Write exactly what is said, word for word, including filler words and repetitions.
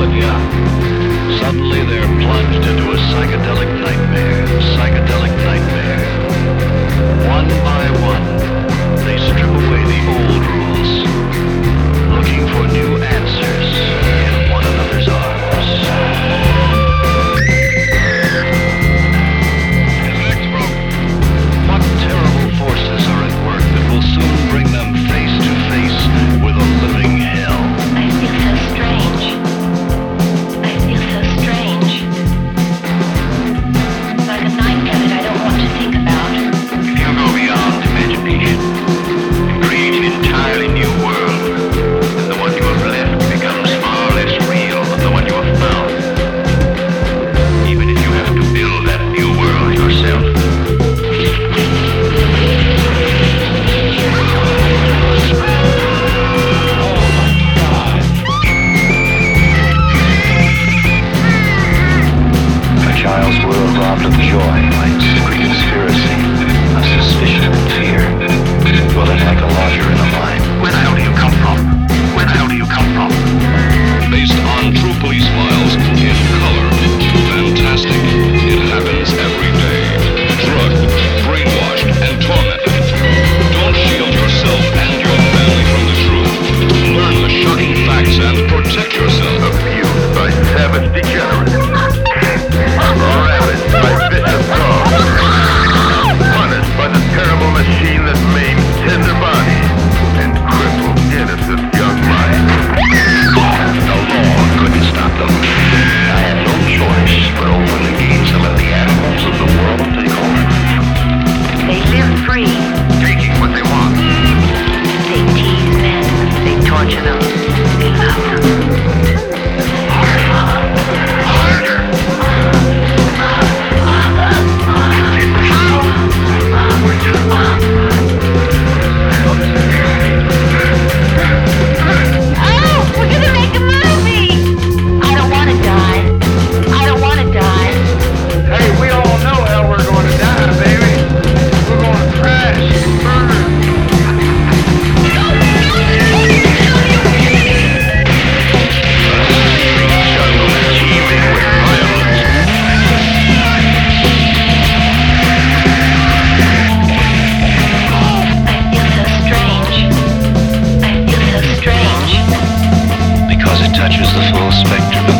Bolivia. Suddenly they're plunged into a psychedelic nightmare, psychedelic nightmare. One by one, they strip away the old rules, looking for new answers in one another's arms. His leg's broken. What terrible forces are at work that will soon bring them face to face with a living hell? I feel so strange. I feel so strange. Like a nightmare that I don't want to think about. If you go beyond imagination and create an entirely new world, then the one you have left becomes far less real than the one you have found. Even if you have to build that new world yourself. A child's world robbed of joy, like secret conspiracy, of suspicion and fear. Dwelling like a lodger in a mine. Where the hell do you come from? Where the hell do you come from? Based on true police files in color. Fantastic. It happens every day. Drugged, brainwashed, and tormented. Don't shield yourself and your family from the truth. Learn the shocking facts and protect yourself. Abused by savage degenerates. Ravaged by vicious dogs. Punished by the terrible machine that maims tender bodies and cripples innocent young minds. The law couldn't stop them. I had no choice but open the gates and let the animals of the world take over. They live free. Taking what they want. They tease men. They torture them. They love them. Harder. Oh, we're gonna make a movie! I don't wanna die. I don't wanna die. Hey, we all know how we're going to die, baby. We're going to crash and burn. I feel so strange. I feel so strange. Because it touches the full spectrum of